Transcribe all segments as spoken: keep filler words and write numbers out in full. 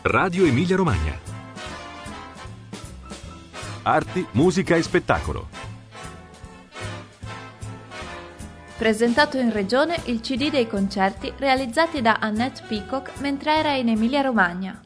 Radio Emilia Romagna. Arti, musica e spettacolo. Presentato in regione il C D dei concerti realizzati da Annette Peacock mentre era in Emilia Romagna.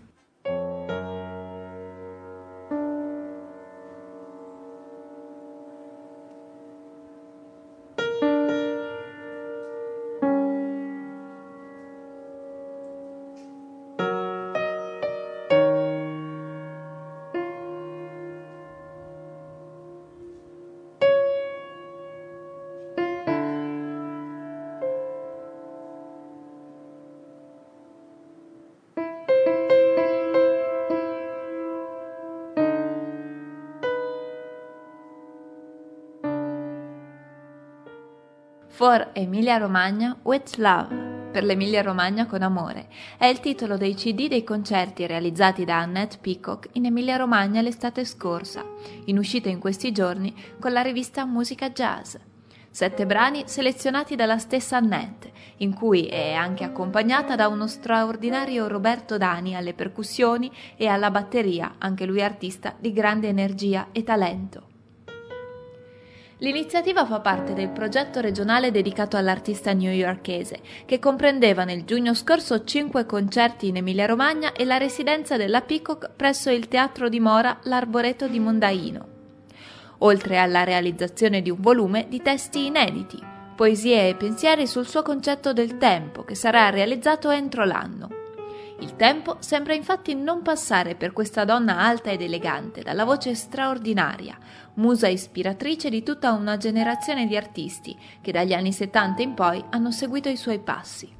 For Emilia Romagna with Love, per l'Emilia Romagna con amore, è il titolo dei C D dei concerti realizzati da Annette Peacock in Emilia Romagna l'estate scorsa, in uscita in questi giorni con la rivista Musica Jazz. Sette brani selezionati dalla stessa Annette, in cui è anche accompagnata da uno straordinario Roberto Dani alle percussioni e alla batteria, anche lui artista di grande energia e talento. L'iniziativa fa parte del progetto regionale dedicato all'artista newyorkese, che comprendeva nel giugno scorso cinque concerti in Emilia-Romagna e la residenza della Peacock presso il Teatro di Mora L'Arboreto di Mondaino, oltre alla realizzazione di un volume di testi inediti, poesie e pensieri sul suo concetto del tempo, che sarà realizzato entro l'anno. Il tempo sembra infatti non passare per questa donna alta ed elegante, dalla voce straordinaria, musa ispiratrice di tutta una generazione di artisti che dagli anni settanta in poi hanno seguito i suoi passi.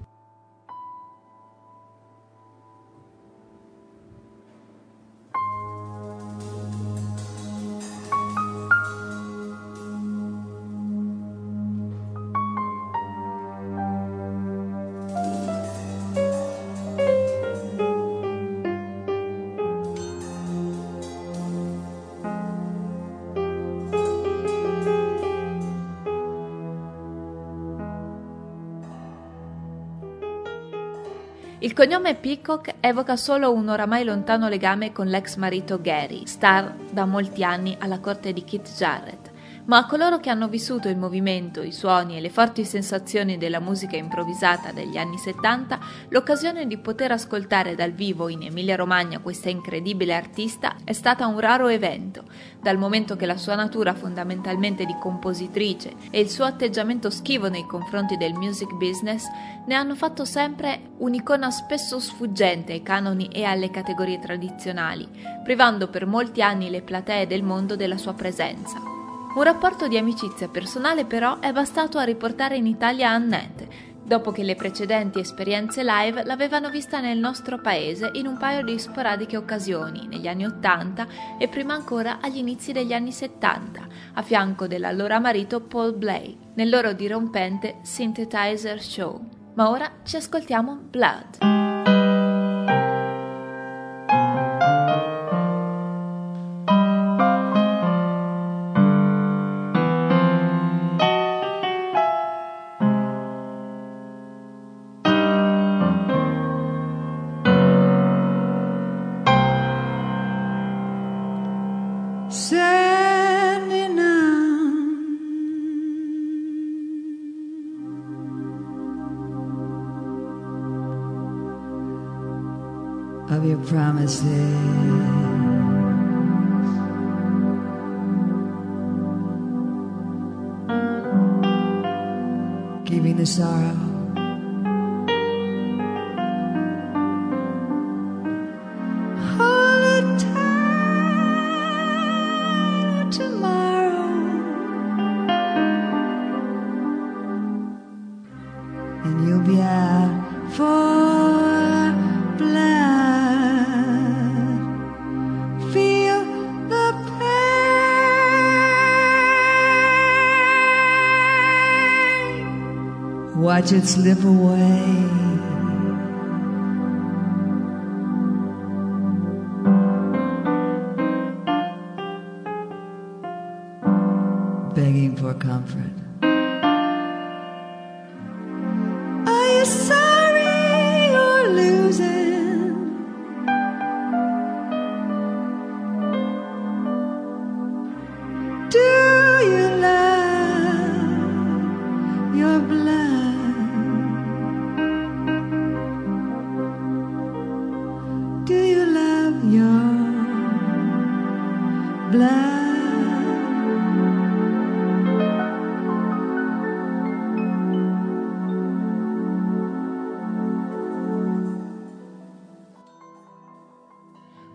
Il cognome Peacock evoca solo un oramai lontano legame con l'ex marito Gary, star da molti anni alla corte di Keith Jarrett, ma a coloro che hanno vissuto il movimento, i suoni e le forti sensazioni della musica improvvisata degli anni settanta, l'occasione di poter ascoltare dal vivo in Emilia-Romagna questa incredibile artista è stata un raro evento, dal momento che la sua natura fondamentalmente di compositrice e il suo atteggiamento schivo nei confronti del music business ne hanno fatto sempre un'icona spesso sfuggente ai canoni e alle categorie tradizionali, privando per molti anni le platee del mondo della sua presenza. Un rapporto di amicizia personale però è bastato a riportare in Italia Annette, dopo che le precedenti esperienze live l'avevano vista nel nostro paese in un paio di sporadiche occasioni, negli anni ottanta e prima ancora agli inizi degli anni settanta, a fianco dell'allora marito Paul Bley, nel loro dirompente Synthetizer Show. Ma ora ci ascoltiamo Blood. Sending out of your promises, keeping the sorrow all the time tomorrow, and you'll be out for watch it slip away. Begging for comfort. Are you sorry you're losing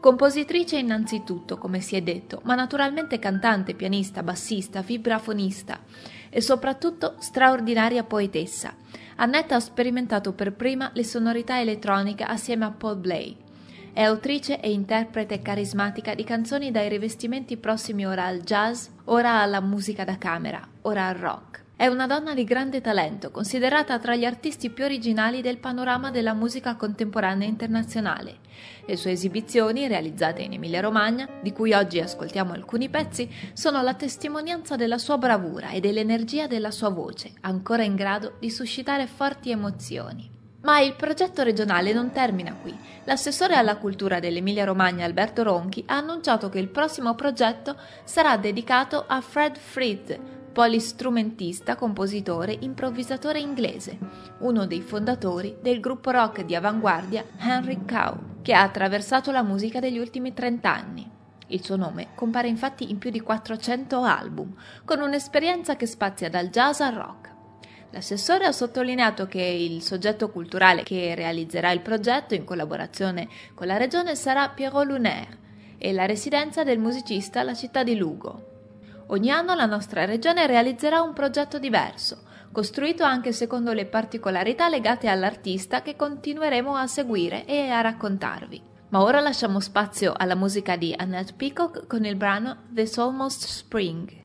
Compositrice innanzitutto, come si è detto, ma naturalmente cantante, pianista, bassista, vibrafonista e soprattutto straordinaria poetessa. Annetta ha sperimentato per prima le sonorità elettroniche assieme a Paul Bley. È autrice e interprete carismatica di canzoni dai rivestimenti prossimi ora al jazz, ora alla musica da camera, ora al rock. È una donna di grande talento, considerata tra gli artisti più originali del panorama della musica contemporanea internazionale. Le sue esibizioni, realizzate in Emilia-Romagna, di cui oggi ascoltiamo alcuni pezzi, sono la testimonianza della sua bravura e dell'energia della sua voce, ancora in grado di suscitare forti emozioni. Ma il progetto regionale non termina qui. L'assessore alla cultura dell'Emilia-Romagna Alberto Ronchi ha annunciato che il prossimo progetto sarà dedicato a Fred Frith, polistrumentista, compositore, improvvisatore inglese, uno dei fondatori del gruppo rock di avanguardia Henry Cow, che ha attraversato la musica degli ultimi trent'anni. Il suo nome compare infatti in più di quattrocento album, con un'esperienza che spazia dal jazz al rock. L'assessore ha sottolineato che il soggetto culturale che realizzerà il progetto in collaborazione con la regione sarà Pierrot Lunaire e la residenza del musicista alla città di Lugo. Ogni anno la nostra regione realizzerà un progetto diverso, costruito anche secondo le particolarità legate all'artista che continueremo a seguire e a raccontarvi. Ma ora lasciamo spazio alla musica di Annette Peacock con il brano This Almost Spring.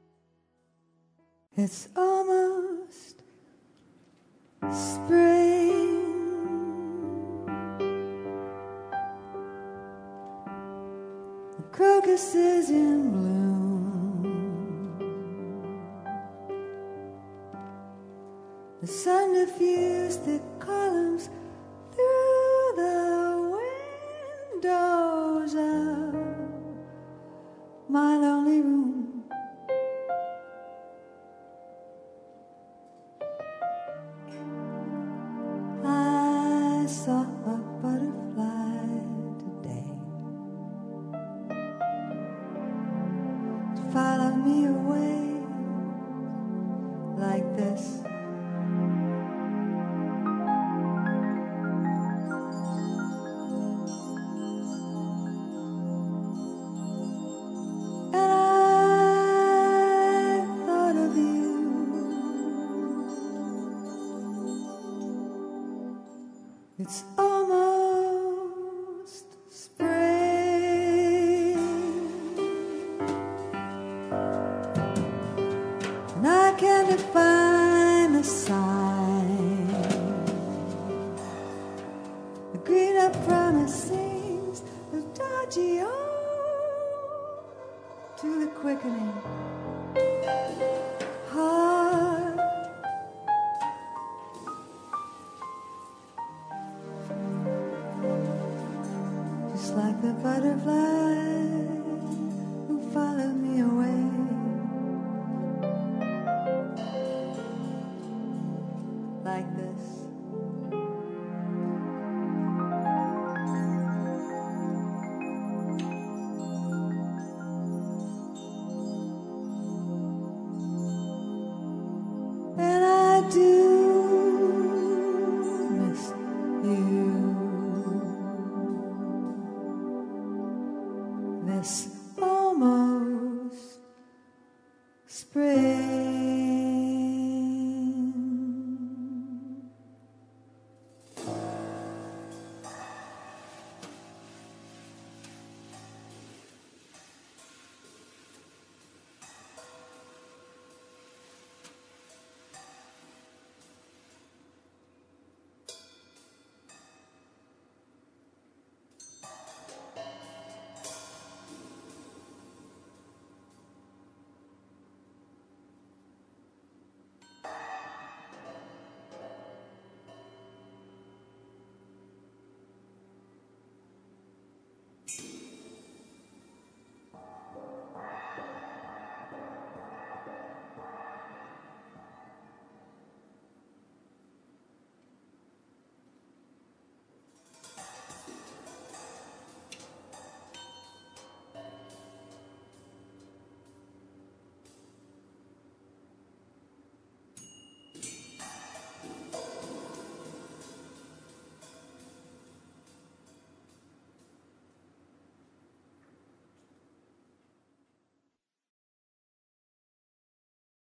It's almost spring. The crocus is in bloom. The sun diffused the columns through the windows of my lonely room. I saw a butterfly today to follow me away like this. It's almost spring, and I can't define the sign. The green up promisings of Adagio to the quickening heart. Just like the butterfly